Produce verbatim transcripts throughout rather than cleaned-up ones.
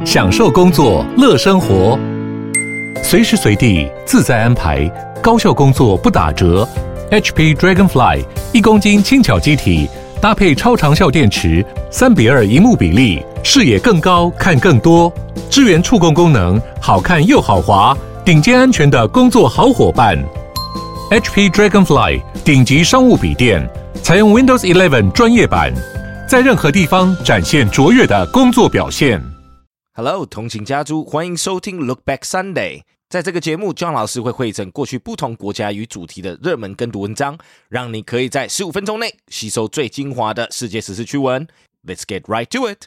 享受工作，乐生活，随时随地自在安排，高效工作不打折。H P Dragonfly 一公斤轻巧机体，搭配超长效电池，三比二萤幕比例，视野更高，看更多。支援触控功能，好看又好滑，顶尖安全的工作好伙伴。H P Dragonfly 顶级商务笔电，采用 Windows 十一专业版，在任何地方展现卓越的工作表现。 Hello， 通勤家族，欢迎收听 Look Back Sunday。在这个节目 ，John 老师会汇整过去不同国家与主题的热门跟读文章，让你可以在十五分钟内吸收最精华的世界时事趣闻。Let's get right to it.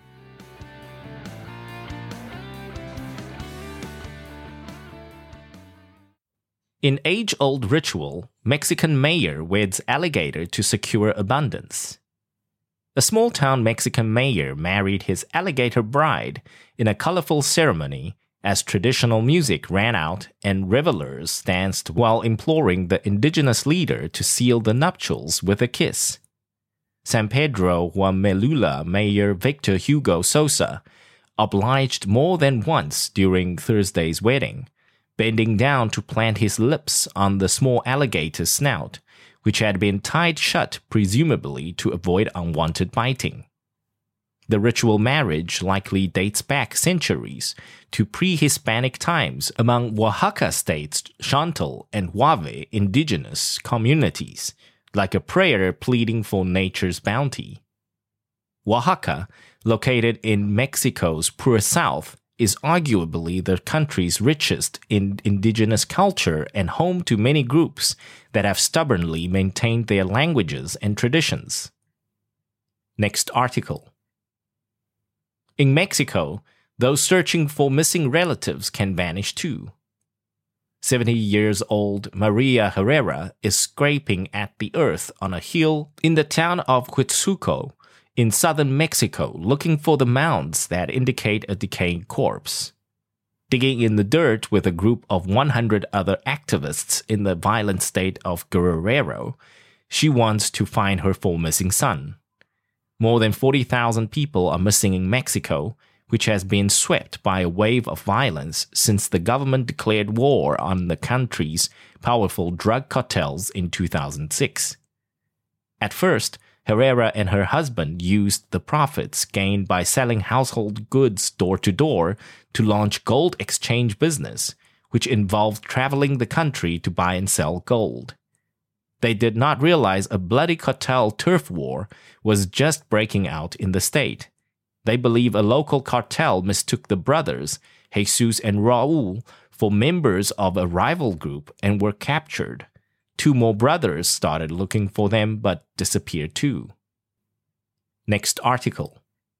In age-old ritual, Mexican mayor weds alligator to secure abundance. A small-town Mexican mayor married his alligator bride in a colorful ceremony as traditional music ran out and revelers danced while imploring the indigenous leader to seal the nuptials with a kiss. San Pedro Huamelula Mayor Victor Hugo Sosa obliged more than once during Thursday's wedding, bending down to plant his lips on the small alligator's snout, which had been tied shut presumably to avoid unwanted biting. The ritual marriage likely dates back centuries to pre-Hispanic times among Oaxaca State's Xantl and Huave indigenous communities, like a prayer pleading for nature's bounty. Oaxaca, located in Mexico's poor south, is arguably the country's richest in indigenous culture and home to many groups that have stubbornly maintained their languages and traditions. Next article. In Mexico, those searching for missing relatives can vanish too. seventy years old Maria Herrera is scraping at the earth on a hill in the town of Huitzuco in southern Mexico, looking for the mounds that indicate a decaying corpse. Digging in the dirt with a group of one hundred other activists in the violent state of Guerrero, she wants to find her full missing son. More than forty thousand people are missing in Mexico, which has been swept by a wave of violence since the government declared war on the country's powerful drug cartels in two thousand six. At first, Herrera and her husband used the profits gained by selling household goods door to door to launch gold exchange business, which involved traveling the country to buy and sell gold. They did not realize a bloody cartel turf war was just breaking out in the state. They believe a local cartel mistook the brothers, Jesus and Raul, for members of a rival group and were captured. Two more brothers started looking for them but disappeared too. Next article.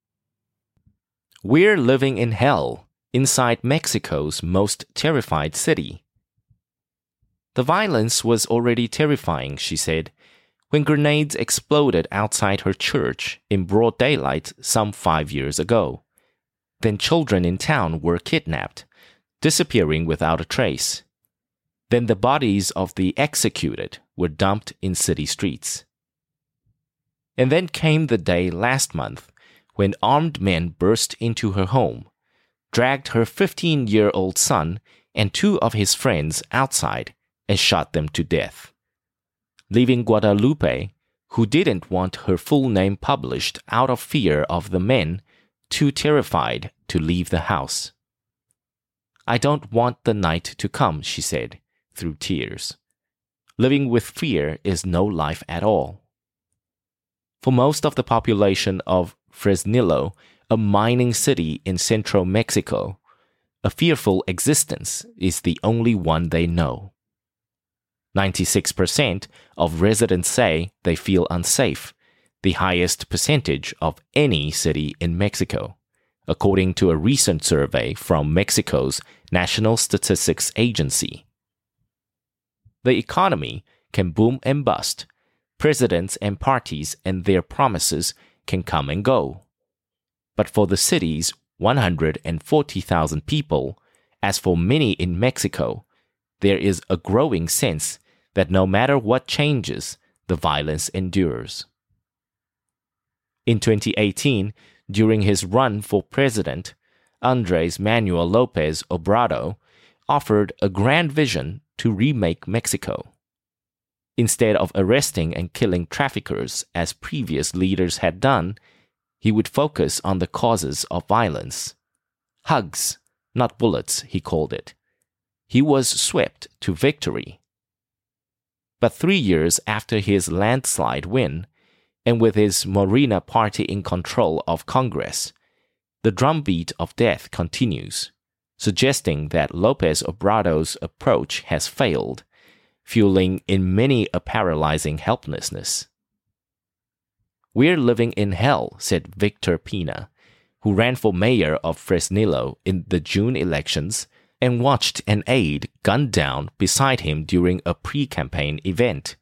We're living in hell inside Mexico's most terrified city. The violence was already terrifying, she said, when grenades exploded outside her church in broad daylight some five years ago. Then children in town were kidnapped, disappearing without a trace. Then the bodies of the executed were dumped in city streets. And then came the day last month when armed men burst into her home, dragged her fifteen-year-old son and two of his friends outside, and shot them to death. Leaving Guadalupe, who didn't want her full name published out of fear of the men, too terrified to leave the house. I don't want the night to come, she said, through tears. Living with fear is no life at all. For most of the population of Fresnillo, a mining city in central Mexico, a fearful existence is the only one they know. ninety-six percent of residents say they feel unsafe, the highest percentage of any city in Mexico, according to a recent survey from Mexico's National Statistics Agency. The economy can boom and bust. Presidents and parties and their promises can come and go. But for the city's one hundred forty thousand people, as for many in Mexico, there is a growing sense that no matter what changes, the violence endures. In twenty eighteen, during his run for president, Andres Manuel Lopez Obrador offered a grand vision to remake Mexico. Instead of arresting and killing traffickers as previous leaders had done, he would focus on the causes of violence. Hugs, not bullets, he called it. He was swept to victory. But three years after his landslide win, and with his Morena party in control of Congress, the drumbeat of death continues, suggesting that Lopez Obrador's approach has failed, fueling in many a paralyzing helplessness. "We're living in hell," said Victor Pina, who ran for mayor of Fresnillo in the June elections and watched an aide gunned down beside him during a pre-campaign event.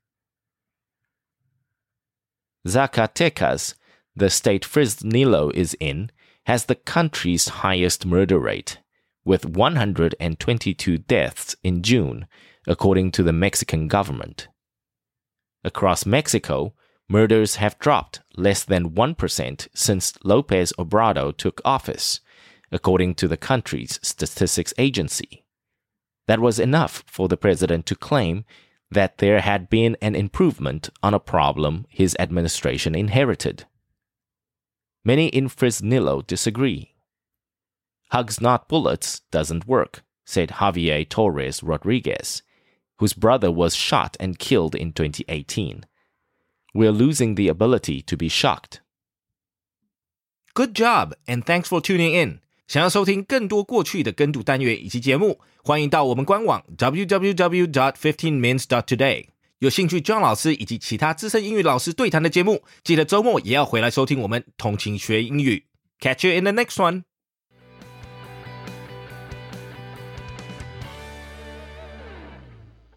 Zacatecas, the state Fresnillo is in, has the country's highest murder rate, with one hundred twenty-two deaths in June, according to the Mexican government. Across Mexico, murders have dropped less than one percent since Lopez Obrador took office, according to the country's statistics agency. That was enough for the president to claim that there had been an improvement on a problem his administration inherited. Many in Fresnillo disagree. "Hugs not bullets doesn't work," said Javier Torres Rodriguez, whose brother was shot and killed in twenty eighteen. "We're losing the ability to be shocked." Good job, and thanks for tuning in. 想要收听更多过去的跟读单元以及节目，欢迎到我们官网 double-u double-u double-u dot fifteen mins dot today。有兴趣 John 老师以及其他资深英语老师对谈的节目，记得周末也要回来收听我们通勤学英语。Catch you in the next one!